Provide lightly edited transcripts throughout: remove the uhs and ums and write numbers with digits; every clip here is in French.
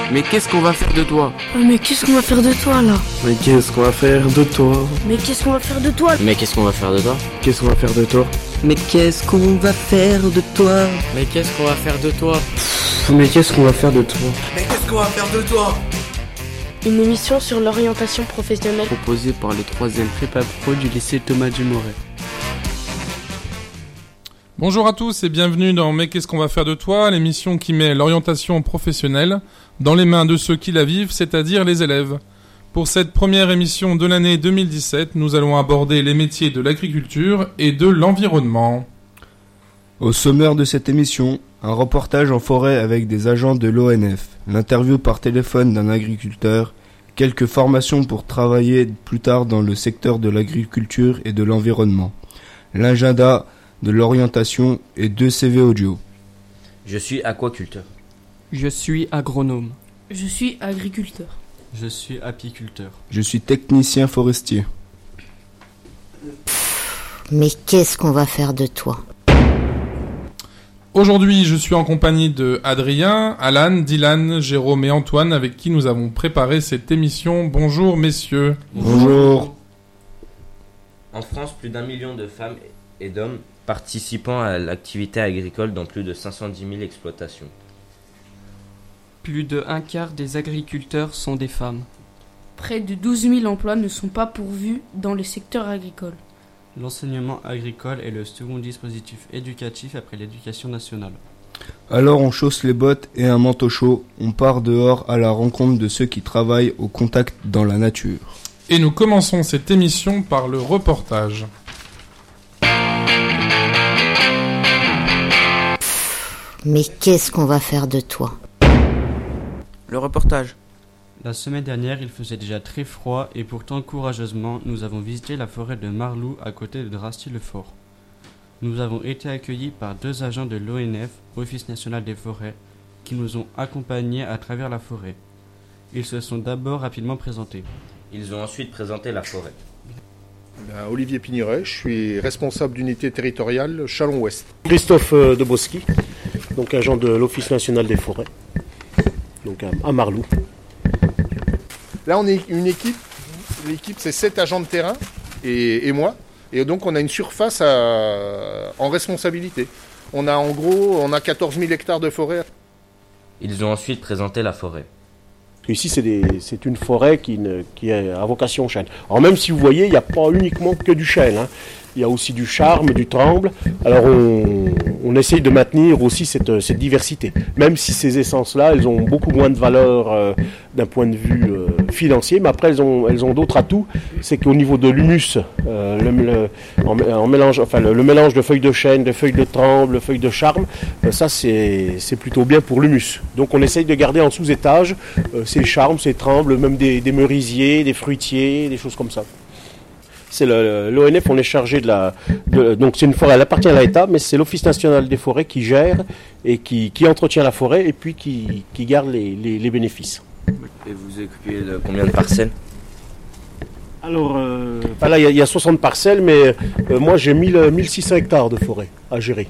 Mais qu'est-ce qu'on va faire de toi? Mais qu'est-ce qu'on va faire de toi là? Mais qu'est-ce qu'on va faire de toi? Mais qu'est-ce qu'on va faire de toi? Mais qu'est-ce qu'on va faire de toi? Qu'est-ce qu'on va faire de toi? Mais qu'est-ce qu'on va faire de toi? Mais qu'est-ce qu'on va faire de toi? Mais qu'est-ce qu'on va faire de toi? Mais qu'est-ce qu'on va faire de toi? Une émission sur l'orientation professionnelle Proposée par les 3e prépa pro du lycée Thomas Dumoré. Bonjour à tous et bienvenue dans Mais qu'est-ce qu'on va faire de toi, l'émission qui met l'orientation professionnelle dans les mains de ceux qui la vivent, c'est-à-dire les élèves. Pour cette première émission de l'année 2017, nous allons aborder les métiers de l'agriculture et de l'environnement. Au sommaire de cette émission, un reportage en forêt avec des agents de l'ONF, l'interview par téléphone d'un agriculteur, quelques formations pour travailler plus tard dans le secteur de l'agriculture et de l'environnement, l'agenda de l'orientation et 2 CV audio. Je suis aquaculteur. Je suis agronome. Je suis agriculteur. Je suis apiculteur. Je suis technicien forestier. Mais qu'est-ce qu'on va faire de toi? Aujourd'hui, je suis en compagnie de Adrien, Alan, Dylan, Jérôme et Antoine avec qui nous avons préparé cette émission. Bonjour messieurs. Bonjour. En France, plus d'1 million de femmes et d'hommes participant à l'activité agricole dans plus de 510 000 exploitations. Plus de 1/4 des agriculteurs sont des femmes. Près de 12 000 emplois ne sont pas pourvus dans le secteur agricole. L'enseignement agricole est le second dispositif éducatif après l'éducation nationale. Alors on chausse les bottes et un manteau chaud, on part dehors à la rencontre de ceux qui travaillent au contact dans la nature. Et nous commençons cette émission par le reportage. Mais qu'est-ce qu'on va faire de toi? Le reportage. La semaine dernière, il faisait déjà très froid et pourtant, courageusement, nous avons visité la forêt de Marlou à côté de Drasty-le-Fort. Nous avons été accueillis par 2 agents de l'ONF, Office national des forêts, qui nous ont accompagnés à travers la forêt. Ils se sont d'abord rapidement présentés. Ils ont ensuite présenté la forêt. Olivier Pignoret, je suis responsable d'unité territoriale Chalon-Ouest. Christophe Debosky, donc agent de l'Office national des forêts, donc à Marlou. Là, on est une équipe. L'équipe, c'est 7 agents de terrain et moi. Et donc, on a une surface en responsabilité. On a 14 000 hectares de forêt. Ils ont ensuite présenté la forêt. Ici, c'est une forêt qui est à vocation chêne. Alors même si vous voyez, il n'y a pas uniquement que du chêne, hein. Il y a aussi du charme, du tremble. Alors on essaye de maintenir aussi cette diversité. Même si ces essences-là, elles ont beaucoup moins de valeur d'un point de vue financier, mais après elles ont d'autres atouts. C'est qu'au niveau de l'humus, le mélange de feuilles de chêne, de feuilles de tremble, de feuilles de charme, ça c'est plutôt bien pour l'humus. Donc on essaye de garder en sous-étage ces charmes, ces trembles, même des merisiers, des fruitiers, des choses comme ça. C'est l'ONF, on est chargé donc c'est une forêt, elle appartient à l'État, mais c'est l'Office national des forêts qui gère et qui entretient la forêt et puis qui garde les bénéfices. Et vous occupez de combien de parcelles? Alors, là il y a 60 parcelles, mais moi j'ai 1600 hectares de forêt à gérer.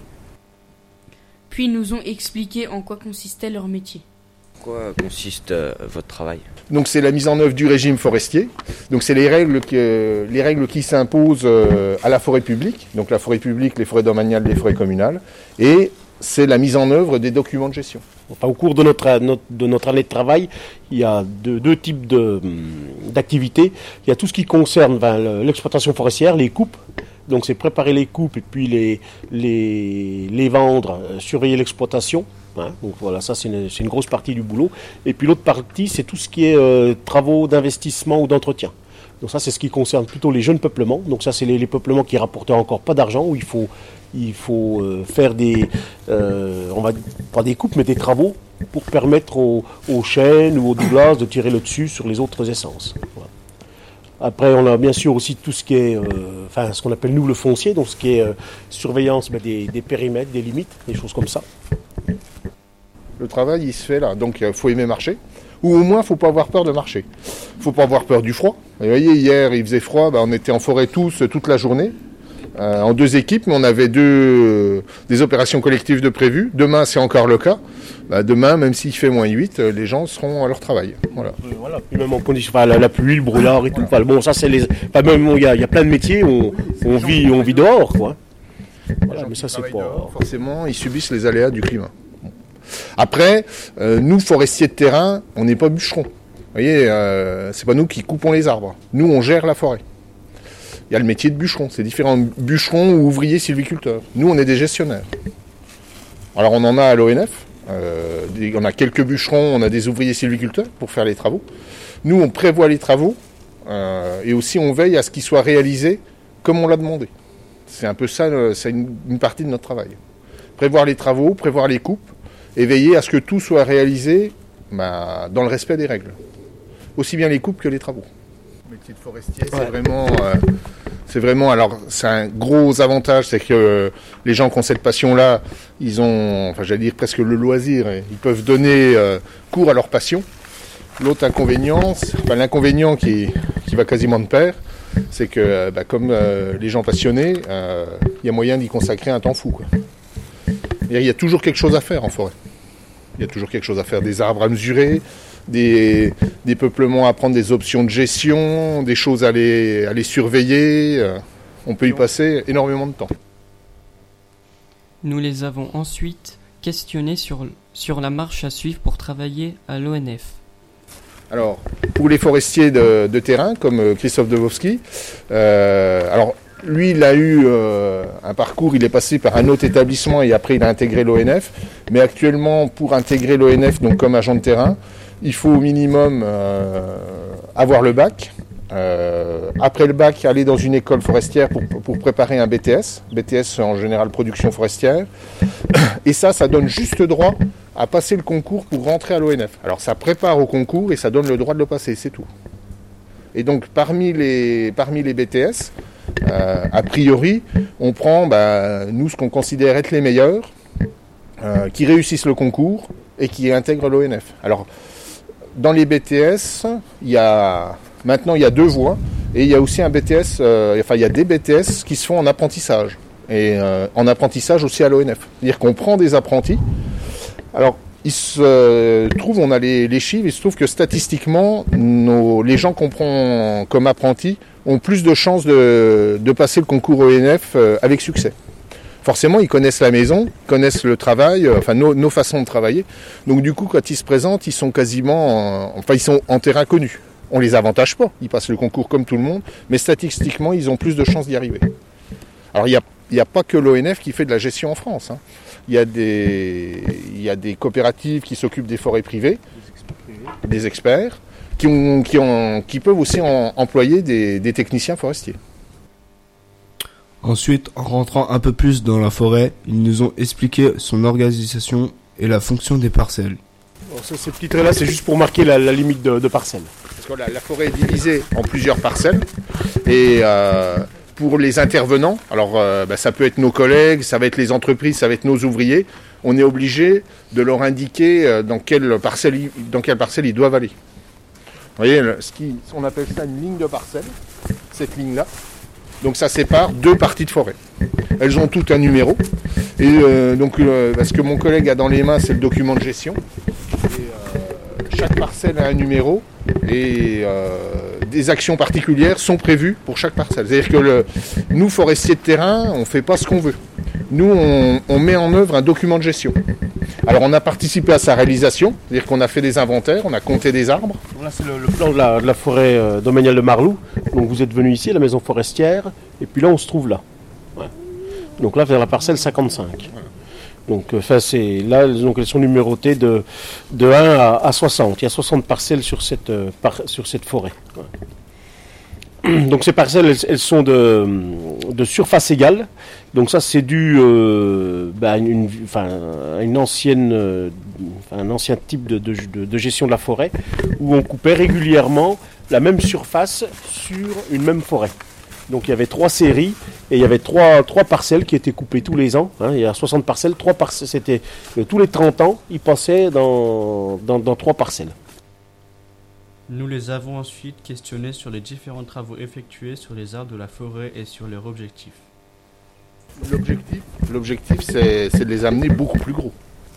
Puis ils nous ont expliqué en quoi consistait leur métier. En quoi consiste votre travail? Donc, c'est la mise en œuvre du régime forestier. Donc, c'est les règles qui s'imposent à la forêt publique. Donc, la forêt publique, les forêts domaniales, les forêts communales. Et c'est la mise en œuvre des documents de gestion. Enfin, au cours de notre année de travail, il y a deux types d'activités. Il y a tout ce qui concerne l'exploitation forestière, les coupes. Donc c'est préparer les coupes et puis les vendre, surveiller l'exploitation. Hein. Donc voilà, ça c'est une grosse partie du boulot. Et puis l'autre partie, c'est tout ce qui est travaux d'investissement ou d'entretien. Donc ça c'est ce qui concerne plutôt les jeunes peuplements. Donc ça c'est les peuplements qui rapportent encore pas d'argent, où il faut faire on va pas des coupes mais des travaux pour permettre aux chênes ou aux douglas de tirer le dessus sur les autres essences. Voilà. Après, on a bien sûr aussi tout ce qui est, ce qu'on appelle nous le foncier, donc ce qui est surveillance des périmètres, des limites, des choses comme ça. Le travail, il se fait là. Donc, il faut aimer marcher. Ou au moins, il ne faut pas avoir peur de marcher. Il ne faut pas avoir peur du froid. Vous voyez, hier, il faisait froid, on était en forêt tous, toute la journée. en 2 équipes, mais on avait des opérations collectives de prévues. Demain, c'est encore le cas. Demain, même s'il fait -8, les gens seront à leur travail. Voilà. Voilà. Puis même en condition, la pluie, le brouillard et tout. Enfin, bon, ça c'est même il y a plein de métiers où on vit dehors, quoi. Voilà, mais ça c'est pas forcément, ils subissent les aléas du climat. Bon. Après, nous forestiers de terrain, on n'est pas bûcherons. Vous voyez, c'est pas nous qui coupons les arbres. Nous, on gère la forêt. Il y a le métier de bûcheron, c'est différent. Bûcheron ou ouvrier sylviculteur. Nous, on est des gestionnaires. Alors, on en a à l'ONF. On a quelques bûcherons, on a des ouvriers sylviculteurs pour faire les travaux. Nous, on prévoit les travaux et aussi on veille à ce qu'ils soient réalisés comme on l'a demandé. C'est un peu ça, c'est une partie de notre travail. Prévoir les travaux, prévoir les coupes et veiller à ce que tout soit réalisé dans le respect des règles. Aussi bien les coupes que les travaux. Le métier de forestier, c'est vraiment, alors c'est un gros avantage, c'est que les gens qui ont cette passion-là, ils ont, j'allais dire presque le loisir, ils peuvent donner cours à leur passion. L'autre inconvénient, l'inconvénient qui va quasiment de pair, c'est que comme les gens passionnés, il y a moyen d'y consacrer un temps fou, quoi. Il y a toujours quelque chose à faire en forêt. Il y a toujours quelque chose à faire, des arbres à mesurer, des peuplements à prendre, des options de gestion, des choses à les surveiller. On peut y passer énormément de temps. Nous les avons ensuite questionnés sur la marche à suivre pour travailler à l'ONF. Alors, pour les forestiers de terrain, comme Christophe Debowski, alors lui, il a eu un parcours, il est passé par un autre établissement et après il a intégré l'ONF. Mais actuellement, pour intégrer l'ONF, donc comme agent de terrain, il faut au minimum avoir le bac. Après le bac, aller dans une école forestière pour préparer un BTS. BTS en général production forestière. Et ça donne juste droit à passer le concours pour rentrer à l'ONF. Alors ça prépare au concours et ça donne le droit de le passer, c'est tout. Et donc parmi les BTS, a priori, on prend nous ce qu'on considère être les meilleurs, qui réussissent le concours et qui intègrent l'ONF. Alors dans les BTS, maintenant il y a 2 voies et il y a aussi un BTS, il y a des BTS qui se font en apprentissage et en apprentissage aussi à l'ONF. C'est-à-dire qu'on prend des apprentis. Alors il se trouve, on a les chiffres, il se trouve que statistiquement, les gens qu'on prend comme apprentis ont plus de chances de passer le concours ONF avec succès. Forcément, ils connaissent la maison, connaissent le travail, nos façons de travailler. Donc du coup, quand ils se présentent, ils sont ils sont en terrain connu. On les avantage pas, ils passent le concours comme tout le monde, mais statistiquement, ils ont plus de chances d'y arriver. Alors il n'y a pas que l'ONF qui fait de la gestion en France, hein. Il y a des coopératives qui s'occupent des forêts privées, des experts, qui peuvent aussi employer des techniciens forestiers. Ensuite, en rentrant un peu plus dans la forêt, ils nous ont expliqué son organisation et la fonction des parcelles. Alors ce petit trait-là, c'est juste pour marquer la limite de parcelles. Parce que la forêt est divisée en plusieurs parcelles. Et pour les intervenants, alors ça peut être nos collègues, ça va être les entreprises, ça va être nos ouvriers, on est obligé de leur indiquer dans quelle parcelle ils doivent aller. Vous voyez, on appelle ça une ligne de parcelle, cette ligne-là. Donc ça sépare 2 parties de forêt. Elles ont toutes un numéro. Et ce que mon collègue a dans les mains, c'est le document de gestion. Et, chaque parcelle a un numéro et des actions particulières sont prévues pour chaque parcelle. C'est-à-dire que nous, forestiers de terrain, on ne fait pas ce qu'on veut. Nous, on met en œuvre un document de gestion. Alors on a participé à sa réalisation, c'est-à-dire qu'on a fait des inventaires, on a compté des arbres. Là c'est le plan de la forêt domaniale de Marlou. Donc vous êtes venu ici, à la maison forestière, et puis là on se trouve là. Ouais. Donc là vers la parcelle 55. Voilà. Donc donc elles sont numérotées de 1 à 60. Il y a 60 parcelles sur cette forêt. Ouais. Donc ces parcelles, elles sont de surface égale. Donc ça, c'est dû à un ancien type de gestion de la forêt, où on coupait régulièrement la même surface sur une même forêt. Donc il y avait 3 séries et il y avait 3 parcelles qui étaient coupées tous les ans. Hein. Il y a 60 parcelles, 3 parcelles, c'était tous les 30 ans, ils passaient dans 3 parcelles. Nous les avons ensuite questionnés sur les différents travaux effectués sur les arbres de la forêt et sur leurs objectifs. L'objectif, c'est de les amener beaucoup plus gros.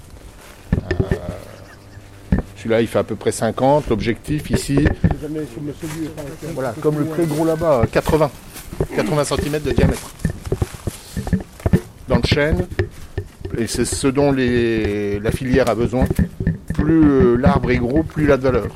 Celui-là, il fait à peu près 50. L'objectif ici, voilà, comme le très gros là-bas, 80 cm de diamètre. Dans le chêne, et c'est ce dont la filière a besoin, plus l'arbre est gros, plus il a de valeur.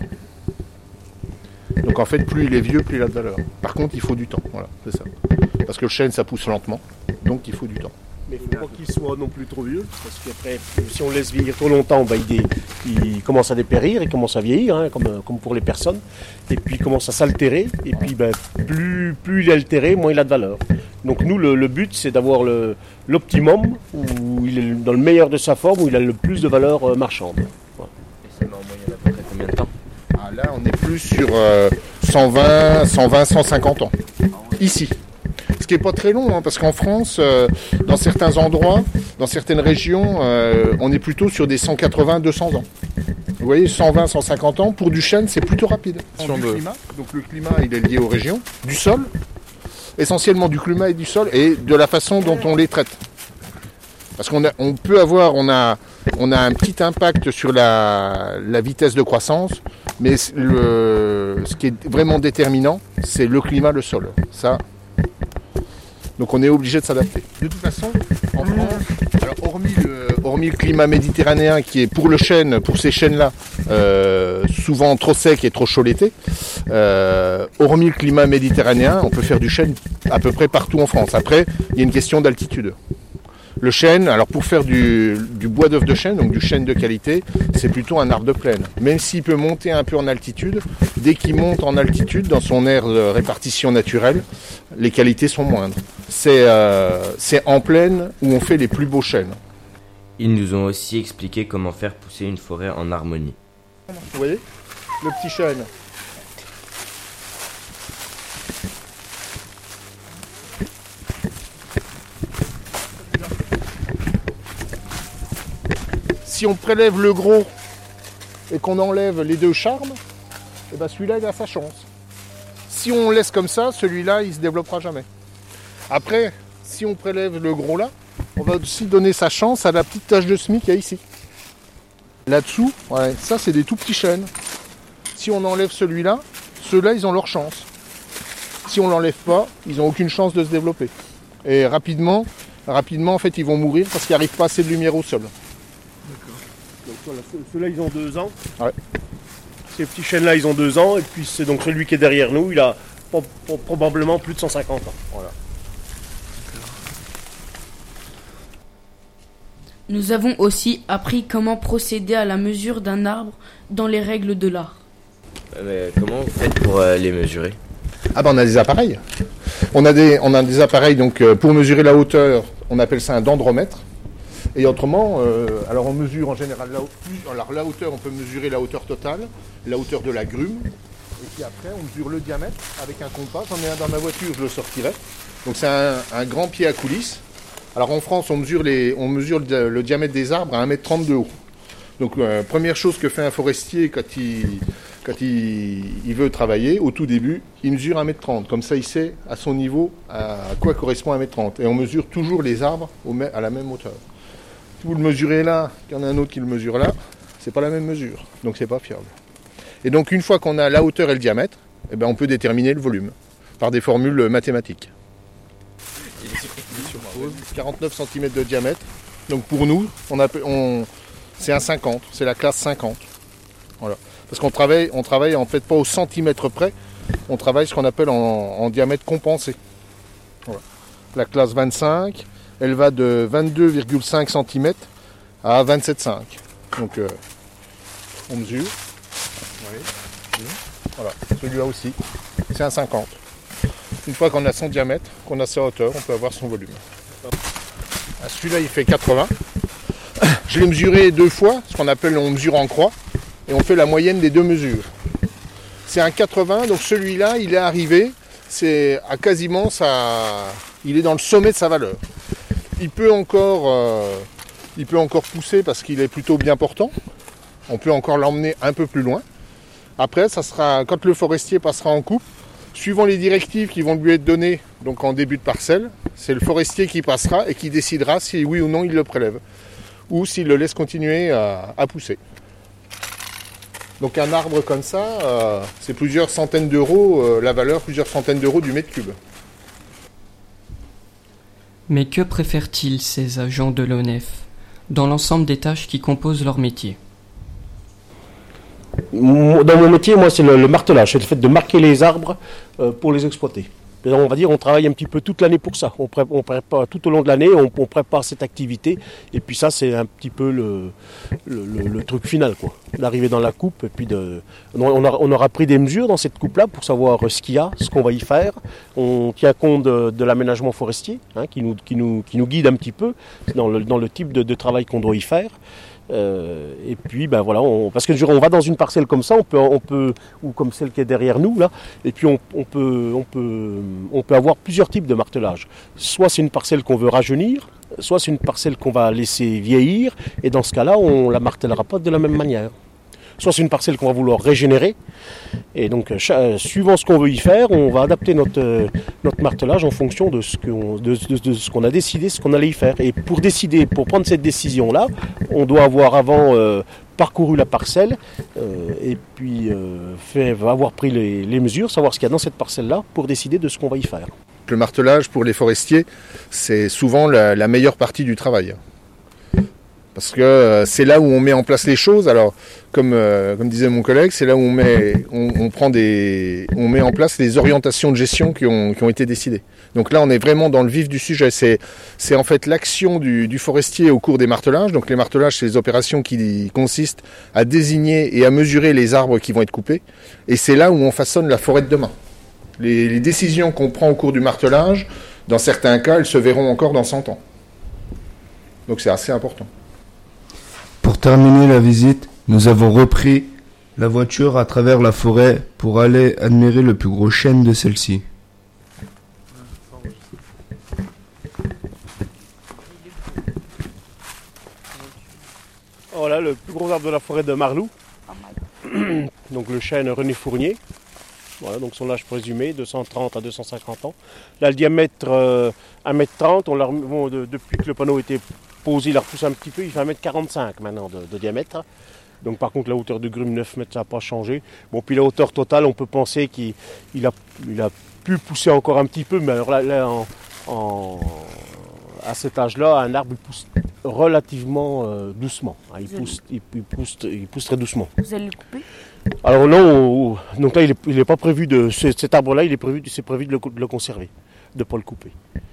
Donc en fait, plus il est vieux, plus il a de valeur. Par contre, il faut du temps, voilà, c'est ça. Parce que le chêne, ça pousse lentement, donc il faut du temps. Mais il ne faut pas qu'il soit non plus trop vieux, parce qu'après, si on laisse vieillir trop longtemps, il commence à dépérir, il commence à vieillir, hein, comme pour les personnes, et puis il commence à s'altérer, et puis plus il est altéré, moins il a de valeur. Donc nous, le but, c'est d'avoir l'optimum, où il est dans le meilleur de sa forme, où il a le plus de valeur marchande. Voilà. Et ça met en moyenne à peu près combien de temps? Là, on est plus sur 120, 150 ans, ici. Ce qui n'est pas très long, hein, parce qu'en France, dans certains endroits, dans certaines régions, on est plutôt sur des 180, 200 ans. Vous voyez, 120, 150 ans, pour du chêne, c'est plutôt rapide. Climat, donc le climat, il est lié aux régions, du sol, essentiellement du climat et du sol, et de la façon dont on les traite. Parce qu'on a un petit impact sur la vitesse de croissance, mais ce qui est vraiment déterminant, c'est le climat, le sol. Ça. Donc on est obligé de s'adapter. De toute façon, en France, alors hormis le climat méditerranéen qui est pour le chêne, pour ces chênes-là, souvent trop sec et trop chaud l'été, hormis le climat méditerranéen, on peut faire du chêne à peu près partout en France. Après, il y a une question d'altitude. Le chêne, alors pour faire du bois d'œuf de chêne, donc du chêne de qualité, c'est plutôt un arbre de plaine. Même s'il peut monter un peu en altitude, dès qu'il monte en altitude, dans son aire de répartition naturelle, les qualités sont moindres. C'est en plaine où on fait les plus beaux chênes. Ils nous ont aussi expliqué comment faire pousser une forêt en harmonie. Vous voyez, le petit chêne. Si on prélève le gros et qu'on enlève les deux charmes, et ben celui-là il a sa chance. Si on laisse comme ça, celui-là il se développera jamais. Après, si on prélève le gros là, on va aussi donner sa chance à la petite tache de semis qu'il y a ici. Là-dessous, ouais, ça c'est des tout petits chênes. Si on enlève celui-là, ceux-là ils ont leur chance. Si on l'enlève pas, ils n'ont aucune chance de se développer. Et rapidement en fait ils vont mourir parce qu'il n'y arrive pas assez de lumière au sol. Donc voilà, ceux-là ils ont 2 ans. Ouais. Ces petits chênes-là ils ont 2 ans. Et puis c'est donc celui qui est derrière nous, il a probablement plus de 150 ans. Voilà. Nous avons aussi appris comment procéder à la mesure d'un arbre dans les règles de l'art. Mais comment vous faites pour les mesurer? Ah ben on a des appareils. On a des appareils donc pour mesurer la hauteur, on appelle ça un dendromètre. Et autrement, alors on mesure en général la hauteur, on peut mesurer la hauteur totale, la hauteur de la grume, et puis après on mesure le diamètre avec un compas. J'en ai un dans ma voiture, je le sortirai. Donc c'est un grand pied à coulisses. Alors en France, on mesure le diamètre des arbres à 1,30 m de haut. Donc première chose que fait un forestier quand il veut travailler, au tout début, il mesure 1,30 m. Comme ça, il sait à son niveau à quoi correspond 1,30 m. Et on mesure toujours les arbres à la même hauteur. Si vous le mesurez là, qu'il y en a un autre qui le mesure là, c'est pas la même mesure, donc c'est pas fiable. Et donc une fois qu'on a la hauteur et le diamètre, eh ben, on peut déterminer le volume par des formules mathématiques. 49 cm de diamètre, donc pour nous, c'est un 50, c'est la classe 50. Voilà. Parce qu'on travaille en fait pas au centimètre près, on travaille ce qu'on appelle en diamètre compensé. Voilà. La classe 25, elle va de 22,5 cm à 27,5. Donc on mesure. Voilà, celui-là aussi, c'est un 50. Une fois qu'on a son diamètre, qu'on a sa hauteur, on peut avoir son volume. Celui-là, il fait 80. Je l'ai mesuré 2 fois, ce qu'on appelle, on mesure en croix, et on fait la moyenne des 2 mesures. C'est un 80, donc celui-là, il est arrivé, c'est à quasiment il est dans le sommet de sa valeur. Il peut encore pousser parce qu'il est plutôt bien portant. On peut encore l'emmener un peu plus loin. Après, ça sera quand le forestier passera en coupe, suivant les directives qui vont lui être données donc en début de parcelle, C'est le forestier qui passera et qui décidera si oui ou non il le prélève. Ou s'il le laisse continuer à pousser. Donc un arbre comme ça, c'est plusieurs centaines d'euros, la valeur, plusieurs centaines d'euros du mètre cube. Mais que préfèrent-ils ces agents de l'ONF dans l'ensemble des tâches qui composent leur métier? Dans mon métier, moi, c'est le martelage, c'est le fait de marquer les arbres pour les exploiter. On va dire, on travaille un petit peu toute l'année pour ça. On prépare tout au long de l'année, on prépare cette activité. Et puis ça, c'est un petit peu le truc final, quoi. D'arriver dans la coupe. Et puis on aura pris des mesures dans cette coupe-là pour savoir ce qu'il y a, ce qu'on va y faire. On tient compte de l'aménagement forestier, hein, qui nous guide un petit peu dans le type de travail qu'on doit y faire. Et puis ben voilà, parce que on va dans une parcelle comme ça, on peut ou comme celle qui est derrière nous là, et puis on peut avoir plusieurs types de martelage. Soit c'est une parcelle qu'on veut rajeunir, soit c'est une parcelle qu'on va laisser vieillir, et dans ce cas-là, on la martellera pas de la même manière. Soit c'est une parcelle qu'on va vouloir régénérer, et donc suivant ce qu'on veut y faire, on va adapter notre martelage en fonction de ce qu'on a décidé, ce qu'on allait y faire. Et pour prendre cette décision-là, on doit avoir avant parcouru la parcelle, et puis avoir pris les mesures, savoir ce qu'il y a dans cette parcelle-là, pour décider de ce qu'on va y faire. Le martelage pour les forestiers, c'est souvent la meilleure partie du travail. Parce que c'est là où on met en place les choses. Alors, comme disait mon collègue, c'est là où on met en place les orientations de gestion qui ont été décidées. Donc là, on est vraiment dans le vif du sujet. C'est en fait l'action du forestier au cours des martelages. Donc les martelages, c'est les opérations qui consistent à désigner et à mesurer les arbres qui vont être coupés. Et c'est là où on façonne la forêt de demain. Les décisions qu'on prend au cours du martelage, dans certains cas, elles se verront encore dans 100 ans. Donc c'est assez important. Pour terminer la visite, nous avons repris la voiture à travers la forêt pour aller admirer le plus gros chêne de celle-ci. Voilà le plus gros arbre de la forêt de Marlou. Donc le chêne René Fournier. Voilà, donc son âge présumé, 230 à 250 ans. Là, le diamètre 1m30, depuis que le panneau était posé, il a repoussé un petit peu, il fait 1m45 maintenant de diamètre. Donc par contre, la hauteur de grume, 9 mètres, ça n'a pas changé. Bon, puis la hauteur totale, on peut penser qu'il a pu pousser encore un petit peu, mais alors là à cet âge-là, un arbre, il pousse relativement doucement. Il pousse très doucement. Vous allez le couper? Alors non, donc là il n'est pas prévu de cet arbre-là, c'est prévu de le conserver, de ne pas le couper.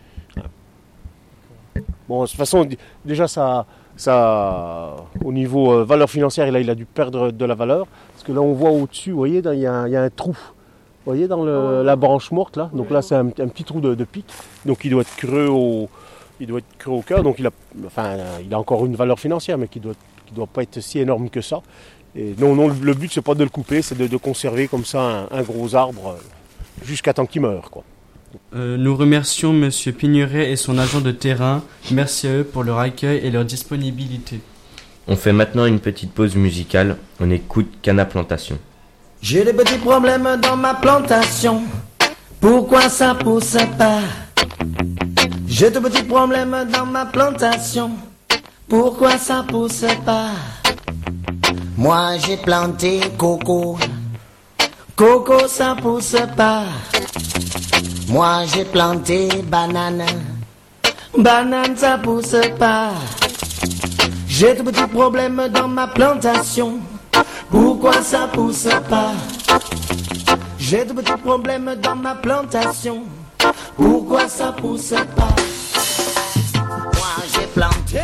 Bon, de toute façon, déjà ça au niveau valeur financière, il a dû perdre de la valeur, parce que là on voit au-dessus, vous voyez, il y a un trou. Vous voyez dans la branche morte là, donc là c'est un petit trou de pic, donc il doit être creux au cœur, donc il a encore une valeur financière, mais qui doit pas être si énorme que ça. Et non, le but c'est pas de le couper, c'est de conserver comme ça un gros arbre jusqu'à temps qu'il meure, quoi. Nous remercions Monsieur Pigneret et son agent de terrain. Merci à eux pour leur accueil et leur disponibilité. On fait maintenant une petite pause musicale. On écoute Canna Plantation. J'ai des petits problèmes dans ma plantation. Pourquoi ça pousse pas? J'ai de petits problèmes dans ma plantation. Pourquoi ça pousse pas? Moi j'ai planté coco. Coco ça pousse pas. Moi j'ai planté banane. Banane ça pousse pas. J'ai de petits problèmes dans ma plantation. Pourquoi ça pousse pas? J'ai de petits problèmes dans ma plantation. Pourquoi ça pousse pas? Moi j'ai planté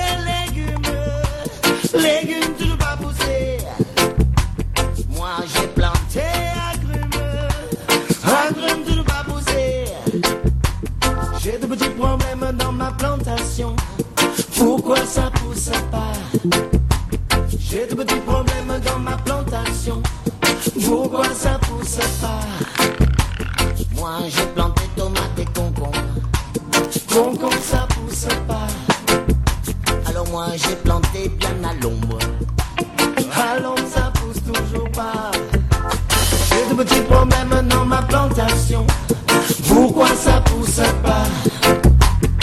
légumes toujours pas poussé. Moi j'ai planté agrumes toujours pas poussé. J'ai de petits problèmes dans ma plantation. Pourquoi ça pousse pas? J'ai de petits problèmes dans ma plantation. Pourquoi ça pousse pas? Moi j'ai planté tomates et concombres. Concombre ça pousse pas. Alors moi j'ai planté bien à l'ombre. À l'ombre ça pousse toujours pas. J'ai de petits problèmes dans ma plantation. Pourquoi ça pousse pas?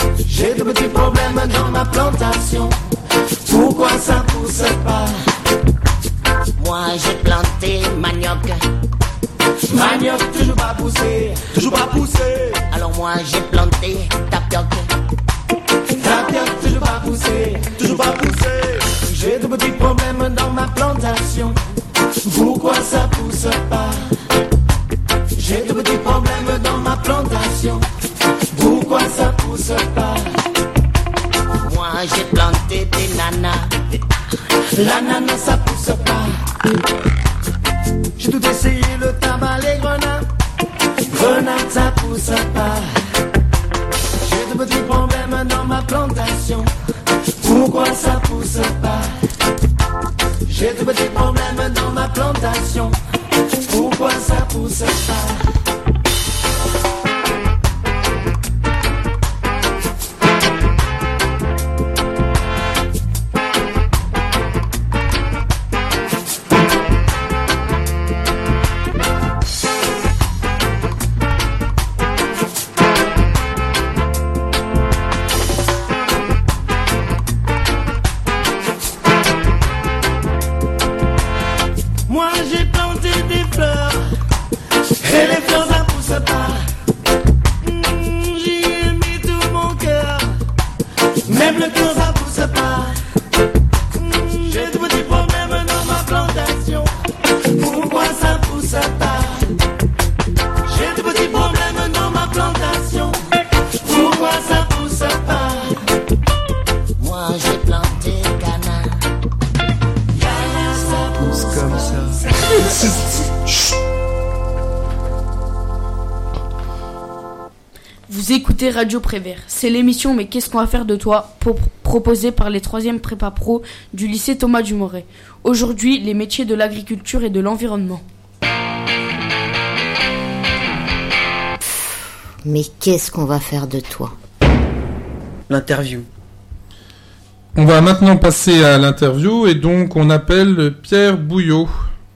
dans ma plantation. Pourquoi ça pousse pas? Moi j'ai planté manioc. Manioc toujours pas poussé, toujours pas poussé. Alors moi j'ai planté tapioc. Tapioc toujours pas poussé, toujours pas poussé. J'ai de petits problèmes dans ma plantation. Pourquoi ça pousse pas? J'ai de petits problèmes dans ma plantation. Pourquoi ça pousse pas? Moi j'ai planté des nanas. L'ananas ça pousse pas. J'ai tout essayé, le tabac, les grenades. Grenades ça pousse pas. J'ai de petits problèmes dans ma plantation. Pourquoi ça pousse pas? J'ai de petits problèmes dans ma plantation. Pourquoi ça pousse pas? Moi j'ai planté des fleurs et les fleurs ça pousse pas. J'y ai mis tout mon cœur, même le cœur ça pousse pas. J'ai de petits problèmes dans ma plantation. Pourquoi ça pousse pas? J'ai de petits problèmes dans ma plantation. Pourquoi ça pousse pas? Moi j'ai planté canard. Canard ça pousse comme ça. Vous écoutez Radio Prévert. C'est l'émission Mais qu'est-ce qu'on va faire de toi proposée par les 3e prépa pro du lycée Thomas Dumoret. Aujourd'hui, les métiers de l'agriculture et de l'environnement. Mais qu'est-ce qu'on va faire de toi? L'interview. On va maintenant passer à l'interview et donc on appelle Pierre Bouillot.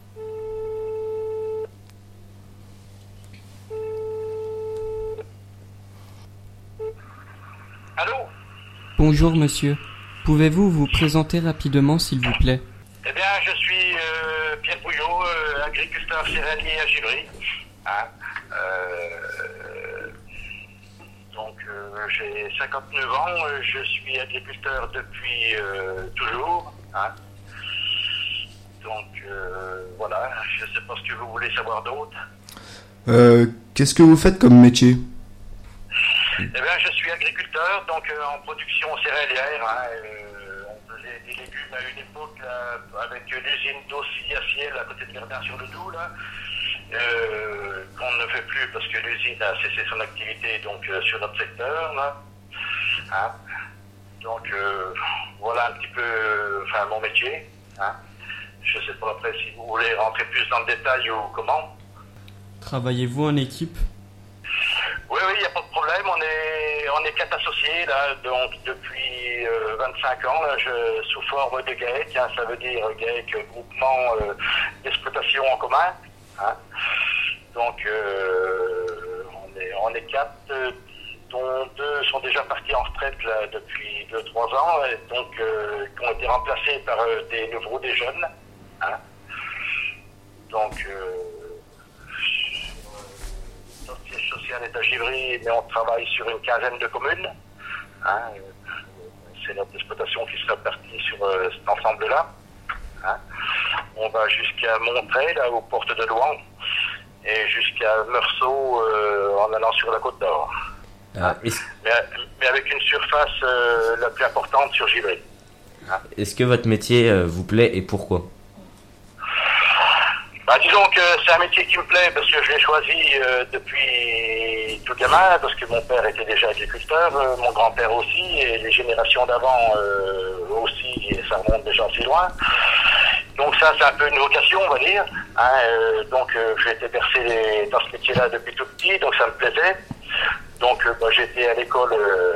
Bonjour monsieur, pouvez-vous vous présenter rapidement s'il vous plaît? Eh bien, je suis Pierre Bouillot, agriculteur céréalier à Givry. Hein, donc, j'ai 59 ans, je suis agriculteur depuis toujours. Hein. Donc, voilà, je ne sais pas ce que vous voulez savoir d'autre. Qu'est-ce que vous faites comme métier? Eh bien, je suis agriculteur, donc en production céréalière. Hein, on faisait des légumes à une époque là, avec l'usine d'Aussy à Ciel à côté de Verdun-sur-le-Doubs, là, qu'on ne fait plus parce que l'usine a cessé son activité donc sur notre secteur. Là. Hein. Donc, voilà un petit peu mon métier. Hein. Je ne sais pas après si vous voulez rentrer plus dans le détail ou comment. Travaillez-vous en équipe? Oui, il n'y a pas de problème. On est 4 associés là, donc depuis 25 ans, là, sous forme de GAEC. Hein, ça veut dire GAEC, groupement d'exploitation en commun. Hein. Donc on est 4, dont 2 sont déjà partis en retraite là, depuis 2-3 ans, et donc qui ont été remplacés par des nouveaux, des jeunes. Hein. Donc notre siège social est à Givry, mais on travaille sur une quinzaine de communes. Hein. C'est notre exploitation qui sera partie sur cet ensemble-là. Hein. On va jusqu'à Montreuil, là, aux portes de Louan, et jusqu'à Meursault en allant sur la Côte d'Or. Ah, mais avec une surface la plus importante sur Givry. Hein. Est-ce que votre métier vous plaît et pourquoi? Disons que c'est un métier qui me plaît parce que je l'ai choisi depuis tout gamin, parce que mon père était déjà agriculteur, mon grand-père aussi, et les générations d'avant aussi, et ça remonte déjà assez loin. Donc ça, c'est un peu une vocation, on va dire. Hein, donc j'ai été bercé dans ce métier-là depuis tout petit, donc ça me plaisait. Donc j'étais à l'école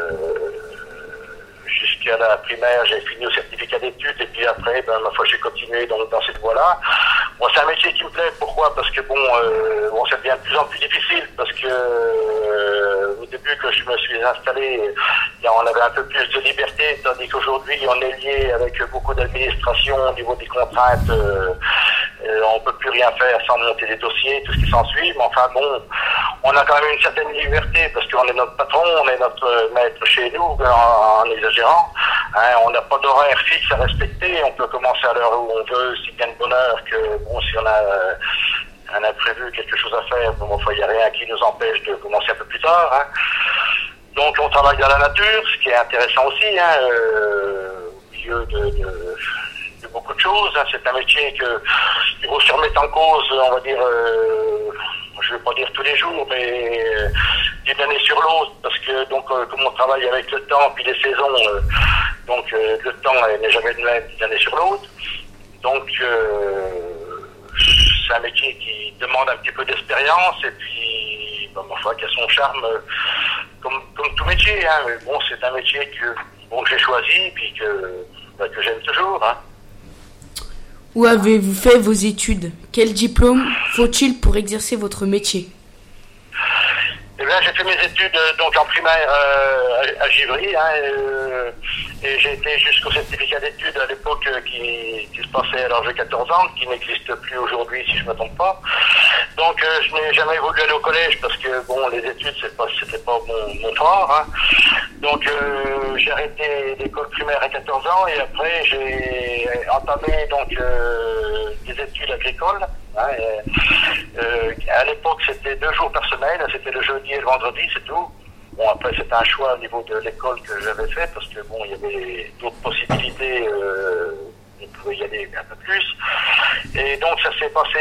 jusqu'à la primaire, j'ai fini au certificat d'études, et puis après, ma foi, j'ai continué dans cette voie-là. Bon, c'est un métier qui me plaît. Pourquoi? Parce que ça devient de plus en plus difficile, parce que au début que je me suis installé, il on avait un peu plus de liberté, tandis qu'aujourd'hui, on est lié avec beaucoup d'administration au niveau des contraintes. On peut plus rien faire sans monter des dossiers, tout ce qui s'ensuit. Mais enfin bon, on a quand même une certaine liberté parce qu'on est notre patron, on est notre maître chez nous, en exagérant. Hein, on n'a pas d'horaire fixe à respecter. On peut commencer à l'heure où on veut, si bien de bonne heure que bon, si on a un imprévu, quelque chose à faire, bon, il n'y a rien qui nous empêche de commencer un peu plus tard. Hein. Donc on travaille dans la nature, ce qui est intéressant aussi, hein, au milieu de beaucoup de choses. Hein. C'est un métier qu'il faut se remettre en cause, on va dire, je ne vais pas dire tous les jours, mais d'une année sur l'autre, parce que donc comme on travaille avec le temps puis les saisons, donc le temps n'est jamais le même d'une année sur l'autre. Donc c'est un métier qui demande un petit peu d'expérience et puis ma foi, qui a son charme comme tout métier. Hein. Mais bon, c'est un métier que j'ai choisi puis que j'aime toujours. Hein. Où avez-vous fait vos études? Quel diplôme faut-il pour exercer votre métier? Eh bien, j'ai fait mes études donc en primaire à Givry, hein, et j'ai été jusqu'au certificat d'études à l'époque qui se passait à l'âge de 14 ans, qui n'existe plus aujourd'hui si je ne me trompe pas. Donc je n'ai jamais voulu aller au collège parce que bon, les études c'était pas mon fort. Hein. Donc j'ai arrêté l'école primaire à 14 ans et après j'ai entamé donc des études agricoles. Hein, à l'époque c'était 2 jours par semaine, c'était le jeudi et le vendredi, c'est tout. Bon, après c'était un choix au niveau de l'école que j'avais fait parce que bon, il y avait d'autres possibilités, on pouvait y aller un peu plus. Et donc ça s'est passé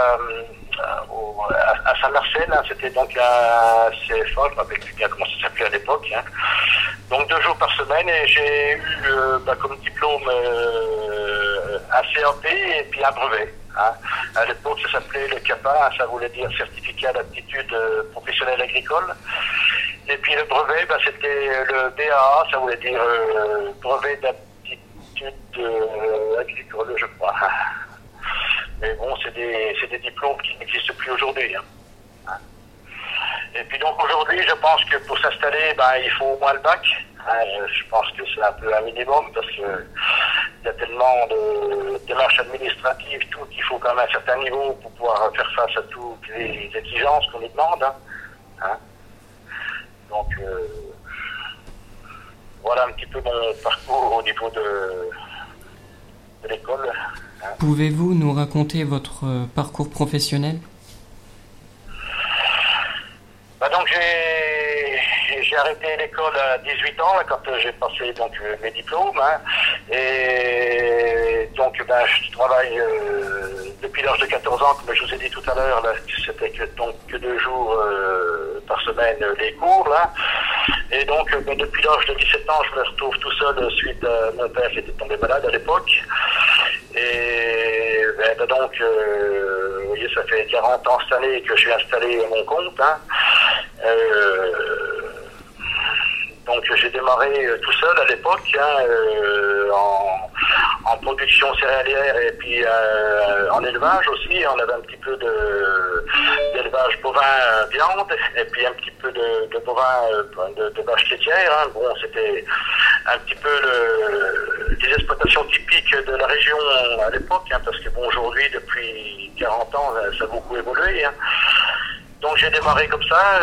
à Saint-Marcel, hein, c'était donc à CFA, je ne me rappelle plus bien comment ça s'appelait à l'époque. Hein. Donc 2 jours par semaine et j'ai eu comme diplôme un CAP et puis un brevet. Hein. À l'époque, ça s'appelait le CAPA, ça voulait dire certificat d'aptitude professionnelle agricole. Et puis le brevet, c'était le BAA, ça voulait dire brevet d'aptitude agricole, je crois. Mais bon, c'est des diplômes qui n'existent plus aujourd'hui. Hein. Et puis donc aujourd'hui, je pense que pour s'installer, il faut au moins le bac. Je pense que c'est un peu un minimum parce que il y a tellement de démarches administratives, tout, qu'il faut quand même un certain niveau pour pouvoir faire face à toutes les exigences qu'on nous demande. Hein. Donc voilà un petit peu mon parcours au niveau de l'école. Hein. Pouvez-vous nous raconter votre parcours professionnel? Donc j'ai arrêté l'école à 18 ans là, quand j'ai passé donc mes diplômes. Hein, et donc je travaille depuis l'âge de 14 ans, comme je vous ai dit tout à l'heure, là, c'était que 2 jours par semaine les cours. Là. Et donc depuis l'âge de 17 ans, je me retrouve tout seul suite à mon père qui était tombé malade à l'époque. Et donc, vous voyez, ça fait 40 ans cette année que je suis installé à mon compte. Hein. Donc j'ai démarré tout seul à l'époque, hein, en production céréalière et puis en élevage aussi. On avait un petit peu d'élevage bovin viande et puis un petit peu de bovin de vaches laitières. Hein. Bon, c'était un petit peu les exploitations typiques de la région à l'époque, hein, parce que bon, aujourd'hui, depuis 40 ans, ça a beaucoup évolué. Hein. Donc j'ai démarré comme ça.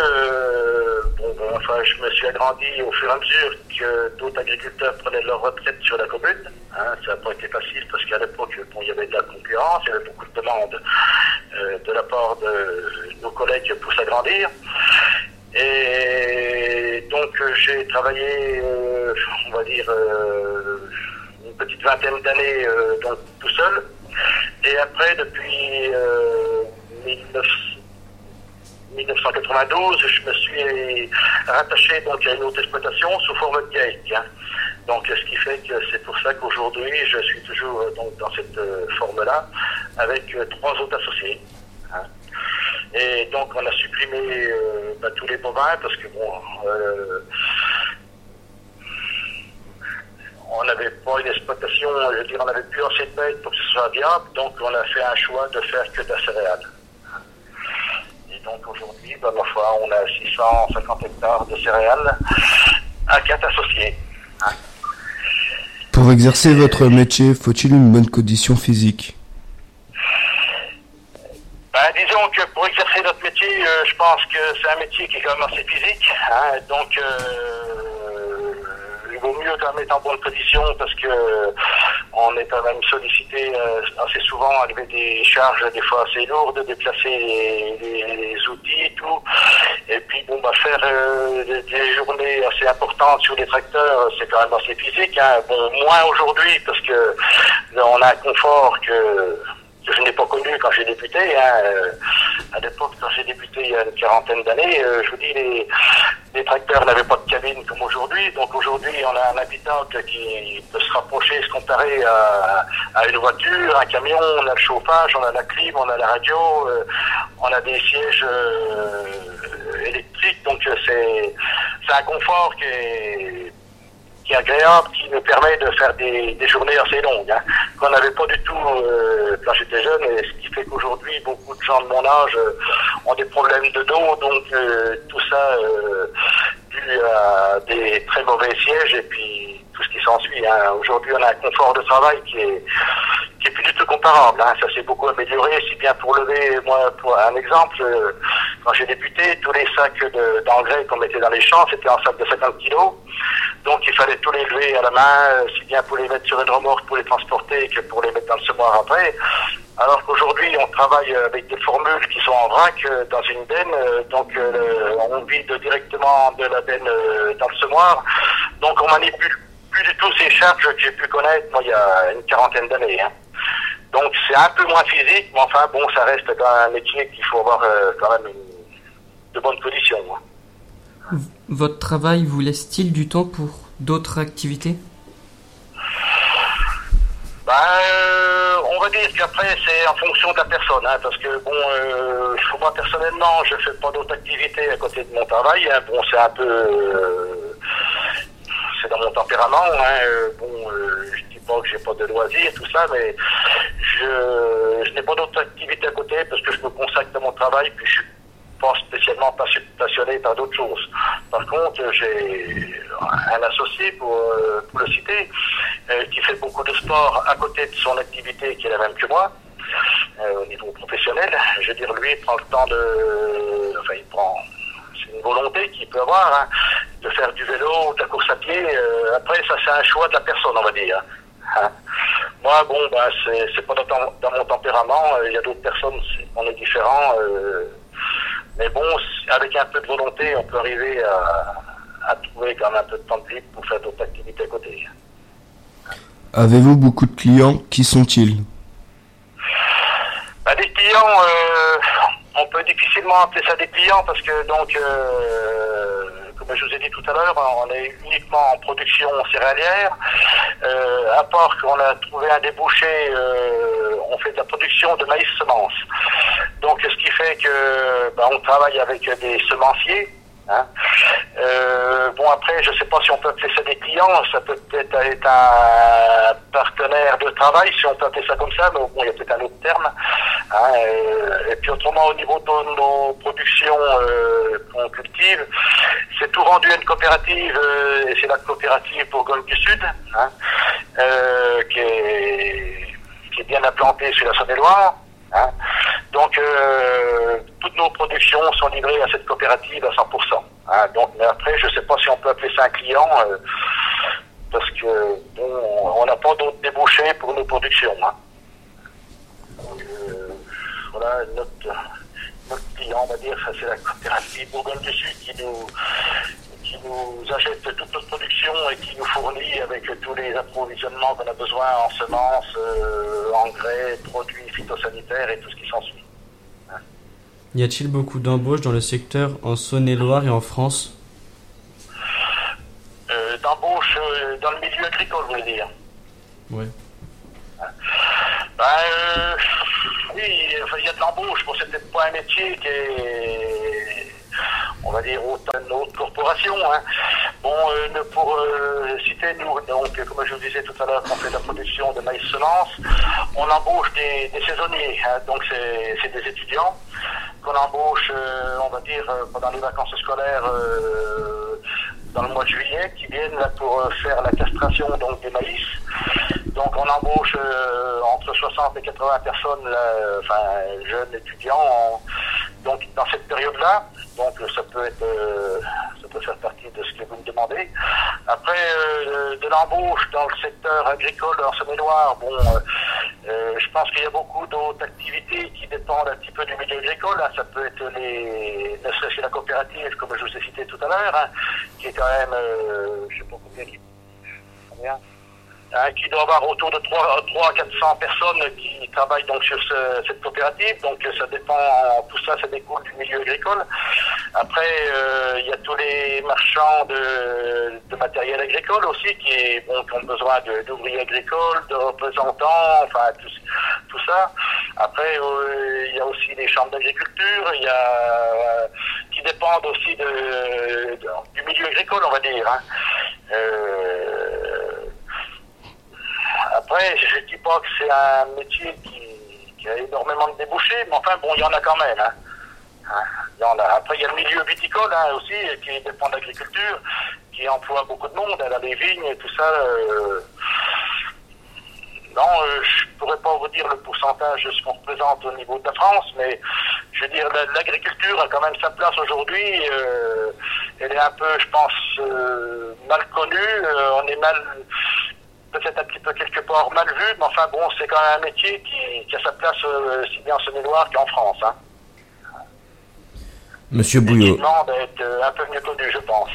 Je me suis agrandi au fur et à mesure que d'autres agriculteurs prenaient leur retraite sur la commune. Hein, ça n'a pas été facile parce qu'à l'époque, il y avait de la concurrence, il y avait beaucoup de demandes de la part de nos collègues pour s'agrandir. Et donc j'ai travaillé, on va dire, une petite vingtaine d'années donc tout seul. Et après, depuis 1992, je me suis rattaché donc à une autre exploitation sous forme de GAEC. Hein. Donc, ce qui fait que c'est pour ça qu'aujourd'hui, je suis toujours donc dans cette forme-là avec 3 autres associés. Hein. Et donc, on a supprimé tous les bovins parce que bon, on n'avait pas une exploitation, je veux dire, on n'avait plus assez de bêtes pour que ce soit viable. Donc, on a fait un choix de faire que de la céréale. Donc aujourd'hui, ma foi, on a 650 hectares de céréales à 4 associés. Pour exercer votre métier, faut-il une bonne condition physique? Disons que pour exercer notre métier, je pense que c'est un métier qui est quand même assez physique, hein, donc il vaut mieux quand même être en bonne condition parce que on est quand même sollicité assez souvent avec des charges des fois assez lourdes, déplacer les outils et tout, et puis faire des journées assez importantes sur les tracteurs, c'est quand même assez physique, hein. Bon, moins aujourd'hui parce que là, on a un confort que je n'ai pas connu quand j'ai débuté. À l'époque, quand j'ai débuté il y a une quarantaine d'années, je vous dis, les tracteurs n'avaient pas de cabine comme aujourd'hui. Donc aujourd'hui, on a un habitacle qui peut se rapprocher, se comparer à une voiture, un camion. On a le chauffage, on a la clim, on a la radio, on a des sièges électriques. Donc c'est un confort qui est agréable, qui nous permet de faire des journées assez longues, hein, qu'on n'avait pas du tout quand j'étais jeune, et ce qui fait qu'aujourd'hui beaucoup de gens de mon âge ont des problèmes de dos, donc tout ça dû à des très mauvais sièges et puis tout ce qui s'ensuit, hein. Aujourd'hui on a un confort de travail qui est plus du tout comparable, hein. Ça s'est beaucoup amélioré, si bien pour lever, moi pour un exemple, quand j'ai débuté, tous les sacs d'engrais qu'on mettait dans les champs, c'était en sac de 50 kilos. Donc il fallait tous les lever à la main, si bien pour les mettre sur une remorque pour les transporter que pour les mettre dans le semoir après. Alors qu'aujourd'hui on travaille avec des formules qui sont en vrac dans une benne, donc on vide directement de la benne dans le semoir. Donc on manipule plus du tout ces charges que j'ai pu connaître moi il y a une quarantaine d'années, hein. Donc c'est un peu moins physique, mais enfin bon, ça reste quand même un métier qu'il faut avoir quand même de bonnes conditions, hein. Votre travail vous laisse-t-il du temps pour d'autres activités? On va dire qu'après c'est en fonction de la personne, hein, parce que bon, moi personnellement je fais pas d'autres activités à côté de mon travail, hein. Bon, c'est un peu c'est dans mon tempérament, hein. Je dis pas que j'ai pas de loisirs, tout ça, mais je n'ai pas d'autres activités à côté parce que je me consacre à mon travail, puis je suis pas spécialement passionné par d'autres choses. Par contre, j'ai un associé, pour le citer, qui fait beaucoup de sport à côté de son activité qui est la même que moi, au niveau professionnel. Je veux dire, lui, il prend le temps c'est une volonté qu'il peut avoir, hein, de faire du vélo ou de la course à pied. Après, ça, c'est un choix de la personne, on va dire. Hein. Moi, bon, c'est pas dans mon tempérament. Il y a d'autres personnes, on est différents. Mais bon, avec un peu de volonté, on peut arriver à trouver quand même un peu de temps de libre pour faire d'autres activités à côté. Avez-vous beaucoup de clients? Qui sont-ils? Des clients, on peut difficilement appeler ça des clients parce que donc, comme je vous ai dit tout à l'heure, on est uniquement en production céréalière. À part qu'on a trouvé un débouché, on fait de la production de maïs semence. Donc ce qui fait que on travaille avec des semenciers. Hein. Bon, après, je ne sais pas si on peut appeler ça des clients, ça peut peut-être être un partenaire de travail, si on peut appeler ça comme ça, mais bon, il y a peut-être un autre terme. Hein. Et puis autrement, au niveau de nos productions qu'on cultive, c'est tout rendu à une coopérative, et c'est la coopérative Bourgogne du Sud, hein, qui est bien implantée sur la Saône-et-Loire. Hein. Donc toutes nos productions sont livrées à cette coopérative à 100%. Hein. Donc, mais après, je ne sais pas si on peut appeler ça un client, parce que bon, on n'a pas d'autres débouchés pour nos productions. Hein. Donc, voilà, notre client, on va dire, ça c'est la coopérative Bourgogne du Sud qui nous achète toute notre production et qui nous fournit avec tous les approvisionnements qu'on a besoin en semences, engrais, produits phytosanitaires et tout ce qui s'ensuit. Hein. Y a-t-il beaucoup d'embauches dans le secteur en Saône-et-Loire et en France? D'embauches dans le milieu agricole, vous voulez dire? Oui. Oui, il y a de l'embauche. Bon, c'est peut-être pas un métier qui est, on va dire, autant une autre corporation. Hein. Bon, pour citer, nous, donc, comme je vous disais tout à l'heure, on fait de la production de maïs semence, on embauche des saisonniers. Hein. Donc, c'est des étudiants qu'on embauche, on va dire, pendant les vacances scolaires, dans le mois de juillet qui viennent là pour faire la castration donc des maïs. Donc on embauche entre 60 et 80 personnes, là, jeunes étudiants, donc dans cette période-là. Donc ça peut faire partie de ce que vous me demandez. Après de l'embauche dans le secteur agricole en Saône-et-Loire, je pense qu'il y a beaucoup d'autres activités qui dépendent un petit peu du milieu agricole. Hein. Ça peut être ne serait-ce que la coopérative, comme je vous ai cité tout à l'heure, qui est quand même, je sais pas combien, qui doit avoir autour de 300 à 400 personnes qui travaillent donc sur cette coopérative. Donc ça dépend, tout ça découle du milieu agricole. Après, il y a tous les marchands de matériel agricole aussi qui ont besoin d'ouvriers agricoles, de représentants, tout ça. Après, il y a aussi les chambres d'agriculture, qui dépendent aussi du milieu agricole, on va dire. Hein. Après, je ne dis pas que c'est un métier qui a énormément de débouchés, mais enfin, il y en a quand même. Hein. Il y en a. Après, il y a le milieu viticole aussi, qui dépend de l'agriculture, qui emploie beaucoup de monde, les vignes et tout ça. Non, je ne pourrais pas vous dire le pourcentage de ce qu'on représente au niveau de la France, mais je veux dire, l'agriculture a quand même sa place aujourd'hui. Elle est un peu, je pense, mal connue. On est peut-être un petit peu quelque part mal vu, mais enfin c'est quand même un métier qui a sa place aussi bien en Saône-et-Loire qu'en France. Hein. Monsieur Bouillot. Qui demande à être un peu mieux connu, je pense.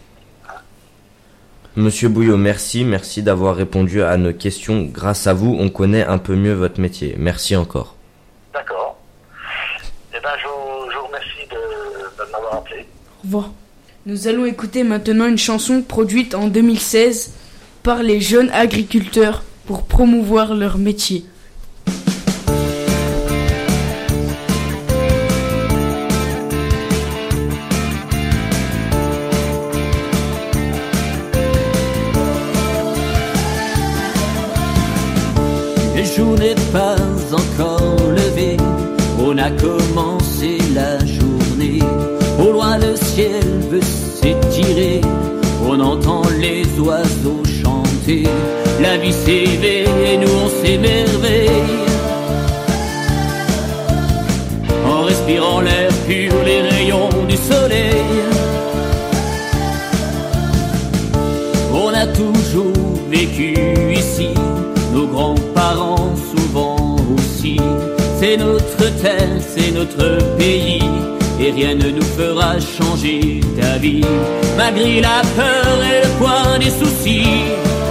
Monsieur Bouillot, merci d'avoir répondu à nos questions. Grâce à vous, on connaît un peu mieux votre métier. Merci encore. D'accord. Eh bien, je vous remercie de m'avoir appelé. Au revoir. Nous allons écouter maintenant une chanson produite en 2016 par les jeunes agriculteurs pour promouvoir leur métier. Le jour n'est pas encore levé, on a commencé la journée. Au loin le ciel veut s'étirer, on entend les oiseaux chanter. La vie s'éveille et nous on s'émerveille, en respirant l'air pur, les rayons du soleil. On a toujours vécu ici, nos grands-parents souvent aussi. C'est notre terre, c'est notre pays, et rien ne nous fera changer d'avis, malgré la peur et le poids des soucis.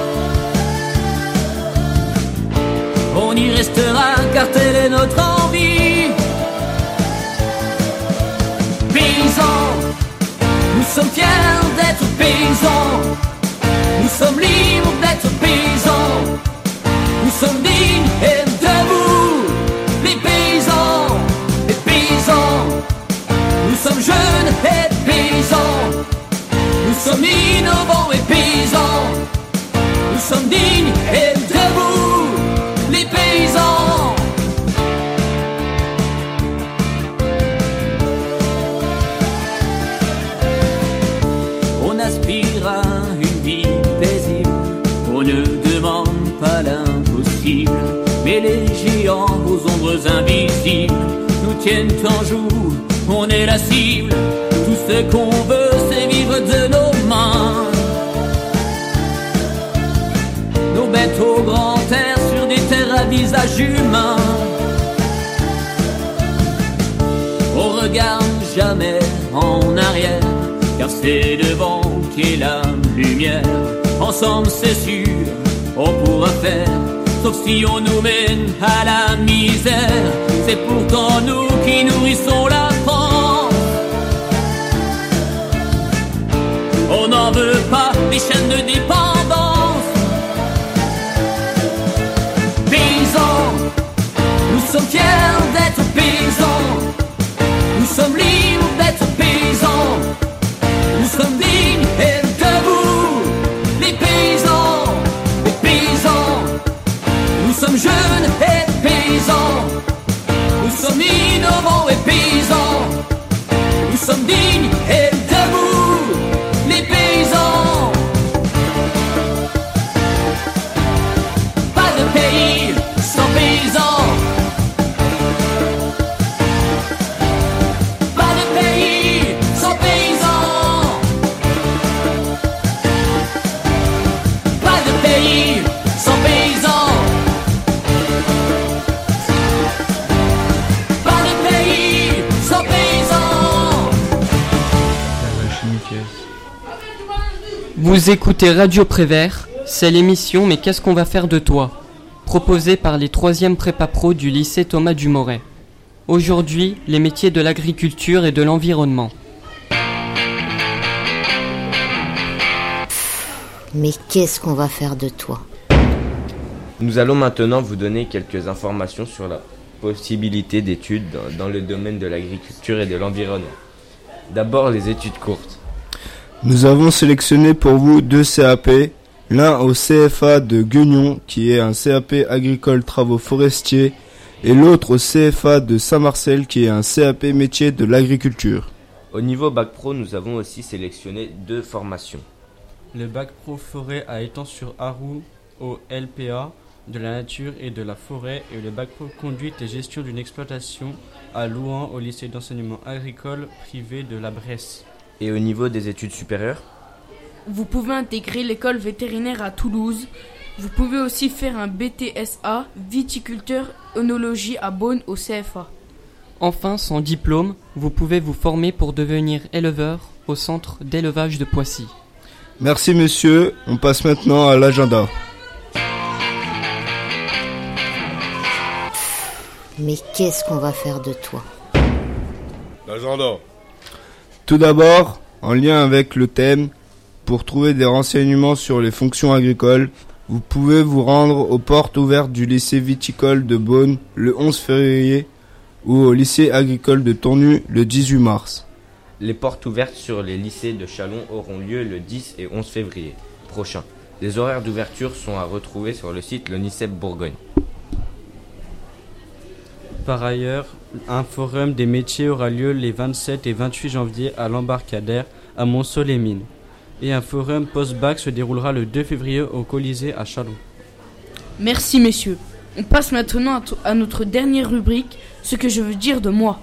On y restera car telle est notre envie. Paysans, nous sommes fiers d'être paysans, nous sommes libres d'être paysans, nous sommes dignes et debout, les paysans, les paysans. Nous sommes jeunes et paysans, nous sommes innovants et paysans, nous sommes dignes et debout, les paysans. On aspire à une vie paisible, on ne demande pas l'impossible, mais les géants aux ombres invisibles nous tiennent en joue. On est la cible, tout ce qu'on veut c'est vivre de nos mains. Nos bêtes au grand air sur des terres à visage humain. On regarde jamais en arrière, car c'est devant qu'est la lumière. Ensemble c'est sûr, on pourra faire, sauf si on nous mène à la misère. C'est pourtant nous qui nourrissons la France. On n'en veut pas des chaînes de dépendance. Paysans, nous sommes fiers d'être paysans, nous sommes libres d'être paysans, nous sommes dignes et debout, les paysans, les paysans. Nous sommes jeunes et paysans, nous sommes innovants et paysans, nous sommes dignes et debout, les paysans. Vous écoutez Radio Prévert, c'est l'émission Mais qu'est-ce qu'on va faire de toi ? Proposée par les 3e prépa pro du lycée Thomas Dumoret. Aujourd'hui, les métiers de l'agriculture et de l'environnement. Mais qu'est-ce qu'on va faire de toi ? Nous allons maintenant vous donner quelques informations sur la possibilité d'études dans le domaine de l'agriculture et de l'environnement. D'abord, les études courtes. Nous avons sélectionné pour vous 2 CAP, l'un au CFA de Guignon, qui est un CAP agricole travaux forestiers, et l'autre au CFA de Saint-Marcel, qui est un CAP métier de l'agriculture. Au niveau bac pro, nous avons aussi sélectionné 2 formations. Le bac pro forêt à Étang-sur-Arroux au LPA de la nature et de la forêt et le bac pro conduite et gestion d'une exploitation à Louhans au lycée d'enseignement agricole privé de la Bresse. Et au niveau des études supérieures ? Vous pouvez intégrer l'école vétérinaire à Toulouse. Vous pouvez aussi faire un BTSA viticulteur œnologie à Beaune au CFA. Enfin, sans diplôme, vous pouvez vous former pour devenir éleveur au centre d'élevage de Poissy. Merci monsieur, on passe maintenant à l'agenda. Mais qu'est-ce qu'on va faire de toi ? L'agenda. Tout d'abord, en lien avec le thème, pour trouver des renseignements sur les fonctions agricoles, vous pouvez vous rendre aux portes ouvertes du lycée viticole de Beaune le 11 février ou au lycée agricole de Tournu le 18 mars. Les portes ouvertes sur les lycées de Châlons auront lieu le 10 et 11 février prochain. Les horaires d'ouverture sont à retrouver sur le site l'ONICEP Bourgogne. Par ailleurs, un forum des métiers aura lieu les 27 et 28 janvier à l'Embarcadère à Montceau-les-Mines. Et un forum post-bac se déroulera le 2 février au Colisée à Châlons. Merci messieurs. On passe maintenant à notre dernière rubrique, ce que je veux dire de moi.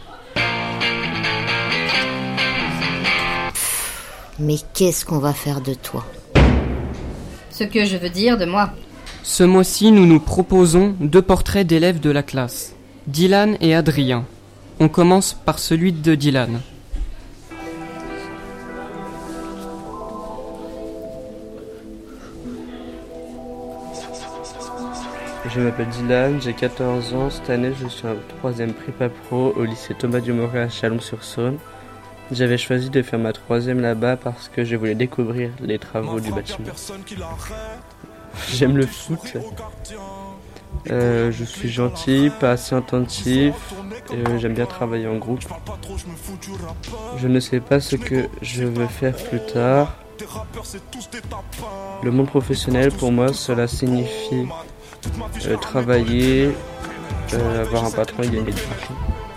Mais qu'est-ce qu'on va faire de toi ? Ce que je veux dire de moi. Ce mois-ci, nous nous proposons 2 portraits d'élèves de la classe, Dylan et Adrien. On commence par celui de Dylan. Je m'appelle Dylan, j'ai 14 ans. Cette année, je suis en 3e prépa pro au lycée Thomas Dumoret à Chalon-sur-Saône. J'avais choisi de faire ma 3e là-bas parce que je voulais découvrir les travaux du bâtiment. J'aime le foot. Je suis gentil, pas assez attentif. J'aime bien travailler en groupe. Je ne sais pas ce que je veux faire plus tard. Le monde professionnel, pour moi, cela signifie travailler, avoir un patron et gagner de l'argent.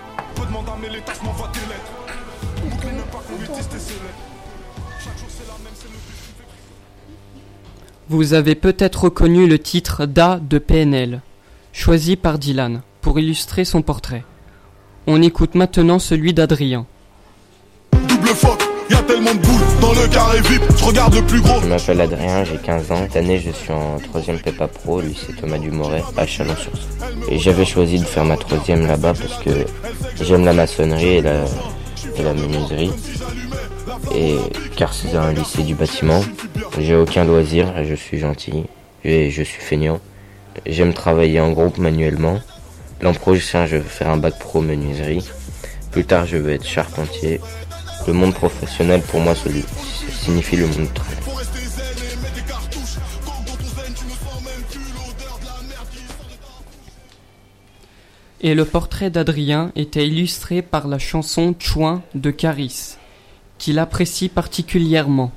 Vous avez peut-être reconnu le titre d'A de PNL, choisi par Dylan, pour illustrer son portrait. On écoute maintenant celui d'Adrien. Double faute, y a tellement de boules dans le carré VIP, je regarde le plus gros. Je m'appelle Adrien, j'ai 15 ans. Cette année, je suis en 3e prépa pro au lycée Thomas Dumoret à Chalon-sur-Saône. Et j'avais choisi de faire ma 3e là-bas parce que j'aime la maçonnerie et la menuiserie. Et car c'est un lycée du bâtiment, j'ai aucun loisir, je suis gentil et je suis feignant. J'aime travailler en groupe manuellement. L'an prochain, je veux faire un bac pro menuiserie. Plus tard, je veux être charpentier. Le monde professionnel, pour moi, signifie le monde du travail. Et le portrait d'Adrien était illustré par la chanson Chouin de Caris, qu'il apprécie particulièrement.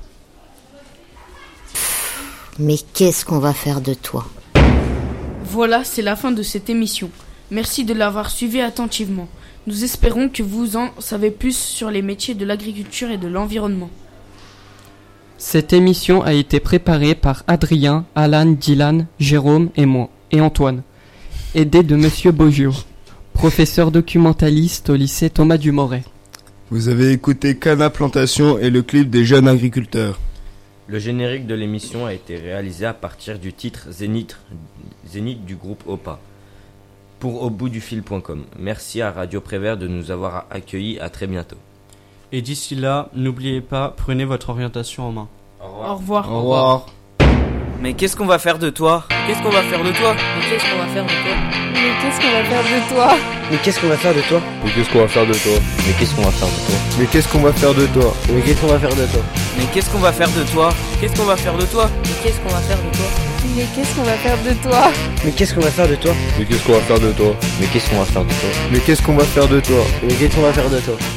Mais qu'est-ce qu'on va faire de toi ? Voilà, c'est la fin de cette émission. Merci de l'avoir suivi attentivement. Nous espérons que vous en savez plus sur les métiers de l'agriculture et de l'environnement. Cette émission a été préparée par Adrien, Alan, Dylan, Jérôme et moi, et Antoine, aidé de Monsieur Beaujeu, professeur documentaliste au lycée Thomas Dumoret. Vous avez écouté Cana Plantation et le clip des jeunes agriculteurs. Le générique de l'émission a été réalisé à partir du titre Zénith du groupe OPA pour auboutdufil.com. Merci à Radio Prévert de nous avoir accueillis. À très bientôt. Et d'ici là, n'oubliez pas, prenez votre orientation en main. Au revoir. Au revoir. Mais qu'est-ce qu'on va faire de toi? Qu'est-ce qu'on va faire de toi? Mais qu'est-ce qu'on va faire de toi? Mais qu'est-ce qu'on va faire de toi? Mais qu'est-ce qu'on va faire de toi? Mais qu'est-ce qu'on va faire de toi? Mais qu'est-ce qu'on va faire de toi? Mais qu'est-ce qu'on va faire de toi? Mais qu'est-ce qu'on va faire de toi? Mais qu'est-ce qu'on va faire de toi? Qu'est-ce qu'on va faire de toi? Mais qu'est-ce qu'on va faire de toi? Mais qu'est-ce qu'on va faire de toi? Mais qu'est-ce qu'on va faire de toi? Mais qu'est-ce qu'on va faire de toi? Mais qu'est-ce qu'on va faire de toi? Mais qu'est-ce qu'on va faire de toi? Mais qu'est-ce qu'on va faire de toi?